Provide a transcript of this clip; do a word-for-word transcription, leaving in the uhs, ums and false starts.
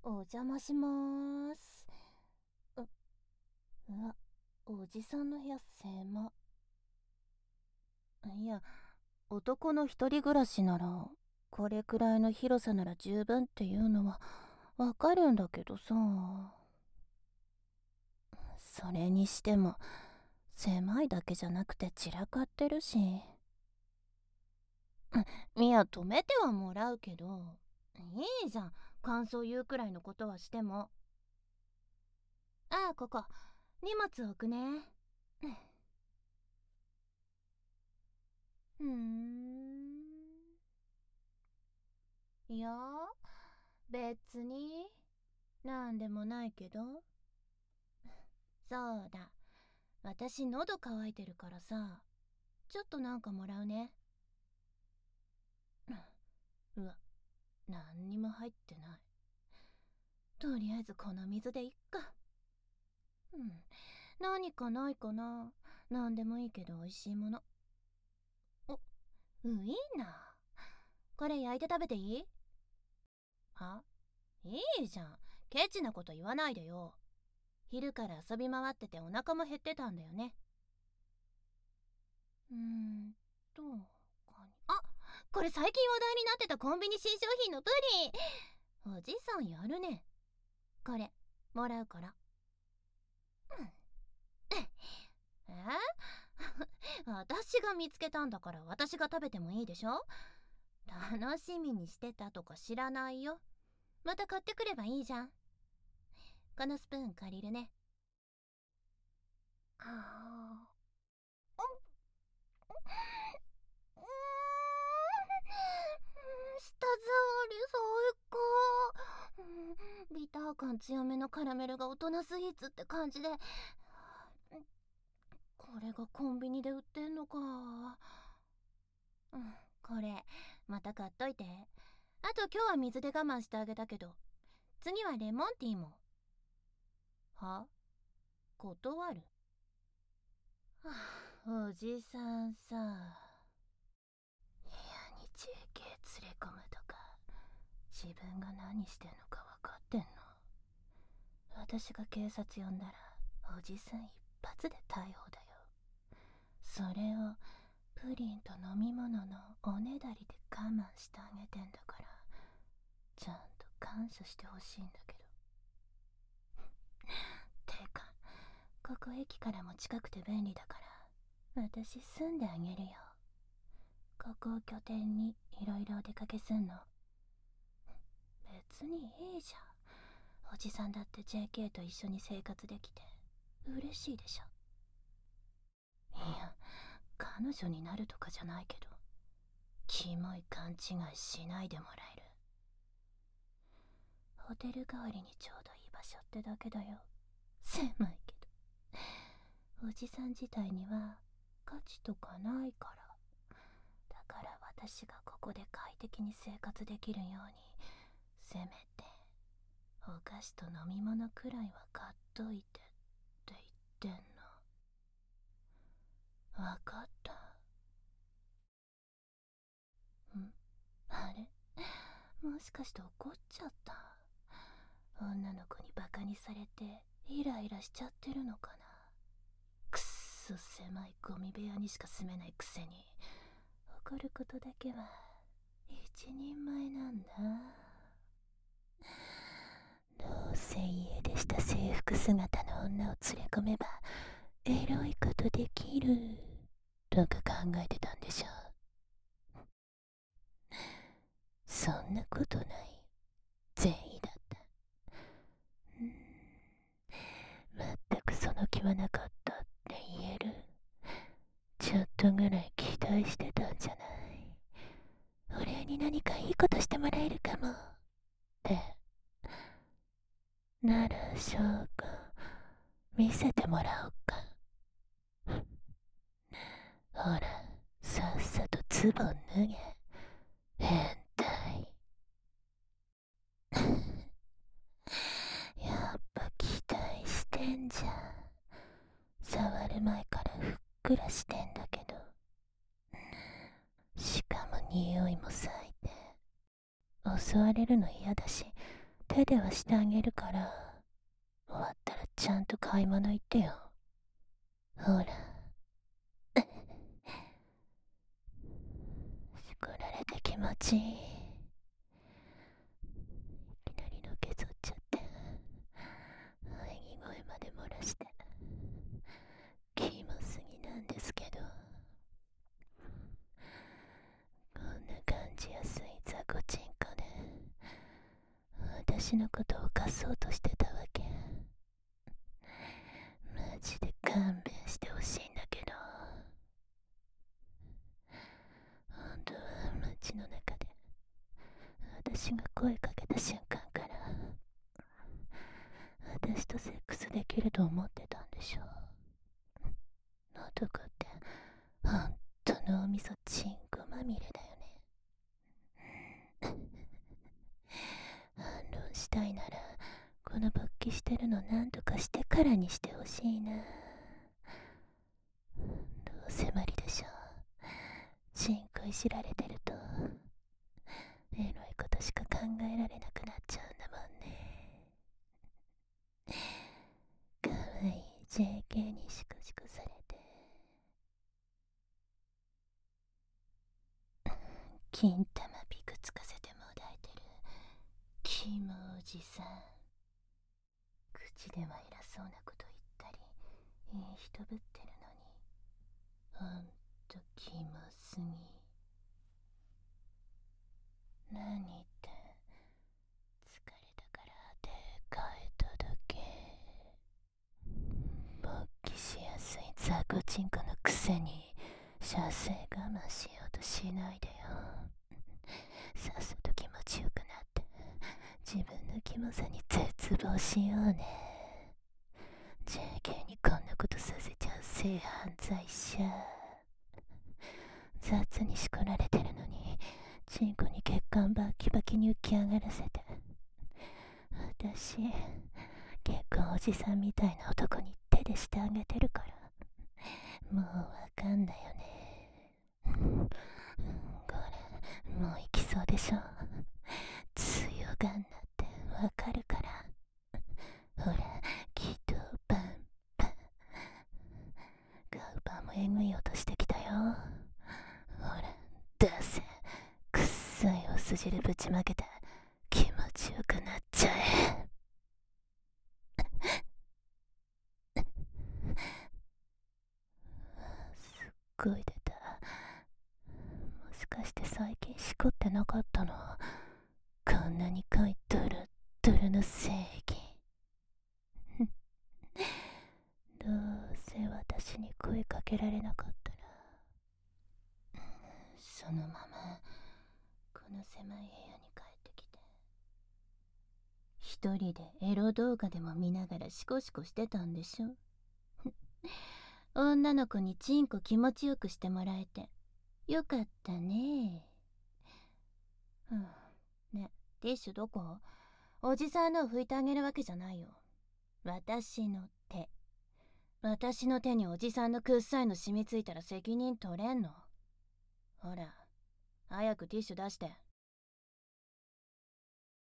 お邪魔しまーす。う、うわ、おじさんの部屋狭。いや、男の一人暮らしなら、これくらいの広さなら十分っていうのはわかるんだけどさ。それにしても、狭いだけじゃなくて散らかってるし。いや、止めてはもらうけど、いいじゃん。感想言うくらいのことはしても。ああ、ここ、荷物置くね。うーん。いや、別に、なんでもないけど。そうだ。私喉乾いてるからさ、ちょっとなんかもらうね。うわ、なんにも入ってない。とりあえずこの水でいっか。うん、何かないかな。なんでもいいけど美味しいもの。お、ウインナー。これ焼いて食べていい？は？いいじゃん。ケチなこと言わないでよ。昼から遊び回っててお腹も減ってたんだよね。うーんと、他に。あ、これ最近話題になってたコンビニ新商品のプリン。おじさんやるね。これ、もらうから。うん。え私が見つけたんだから私が食べてもいいでしょ？楽しみにしてたとか知らないよ。また買ってくればいいじゃん。このスプーン借りるね。ああ。うーん、舌触り最高。うん、ビター感強めのカラメルが大人スイーツって感じで、これがコンビニで売ってんのか。うん、これまた買っといて。あと今日は水で我慢してあげたけど、次はレモンティーも。は？断る？はあ、おじさんさ、部屋に ジェーケー 連れ込むとか自分が何してんのか分かってんの？私が警察呼んだらおじさん一発で逮捕だよ。それをプリンと飲み物のおねだりで我慢してあげてんだから、ちゃんと感謝してほしいんだけど。てか、ここ駅からも近くて便利だから私住んであげるよ。ここを拠点にいろいろお出かけすんの。別にいいじゃん。おじさんだって ジェーケー と一緒に生活できて嬉しいでしょ。いや、彼女になるとかじゃないけど、キモい勘違いしないでもらえる？ホテル代わりにちょうどいい場所ってだけだよ。狭いけど、おじさん自体には価値とかないから。だから私がここで快適に生活できるように、せめてお菓子と飲み物くらいは買っといてって言ってんの。わかった？ん？あれ、もしかして怒っちゃった？女の子にバカにされてイライラしちゃってるのかな。くっそ狭いゴミ部屋にしか住めないくせに怒ることだけは一人前なんだ。どうせ家出した制服姿の女を連れ込めばエロいことできるとか考えてたんでしょ。そんなことない。善意だった。うん、全くその気はなかったって言える？ちょっとぐらい期待してたんじゃない？お礼に何かいいことしてもらえるかもって。なら証拠見せてもらおうか。ほら、さっさとズボン脱げ。変態。やっぱ期待してんじゃん。触る前からふっくらしてんだけど。しかも匂いも咲いて。襲われるの嫌だし、手手ではしてあげるから、終わったらちゃんと買い物行ってよ。ほら。しこられて気持ちいい。いきなりのけぞっちゃって、喘ぎ声まで漏らして、キモすぎなんですけど。こんな感じやすい雑魚チンコで、私のことを犯そうとしてたわけ。マジで勘弁してほしいんだけど。本当は街の中で私が声かけた瞬間から私とセックスできると思ってたんでしょ。男って本当のおみそチンコまみれだよね。反論したいならこの勃起してるの何とかしてからにしてほしいな。どうせ無理でしょ。チンコいじられてるとエロいことしか考えられなくなっちゃうんだもんね。かわいい ジェーケー にシクシクされて、金玉ピクつかせてもだえてるキモおじさん。口では偉そうなこと言ったりいい人ぶってるのに、ほんとキモすぎ。何って疲れたから手変えただけ。勃起しやすい雑魚チンコのくせに射精我慢しようとしないでよ。さっさと気持ちよくなって自分のキモさに絶望しようね。 ジェーケー にこんなことさせちゃう性犯罪者。雑にしこられてるのにチンコに血管バキバキに浮き上がらせて、私結構おじさんみたいな男に手でしてあげてるから、もうわかんだよね。うん、これもう行きそうでしょ。強がんなってわかるから。ほらきっとパンパン。ガウパンもえぐい音してきたよ。ほら出せ。くっさいおす汁ぶちまけて気持ちよくなっちゃえ。すっごい出た。もしかして最近しこってなかったの？こんなに濃いドルドルの正義。どうせ私に声かけられなかったら、そのままこの狭い部屋に帰ってきて一人でエロ動画でも見ながらシコシコしてたんでしょ。女の子にチンコ気持ちよくしてもらえてよかったね。うん、ね、ティッシュどこ？おじさんのを拭いてあげるわけじゃないよ。私の手。私の手におじさんのくっさいの染みついたら責任取れんの。ほら、早くティッシュ出して。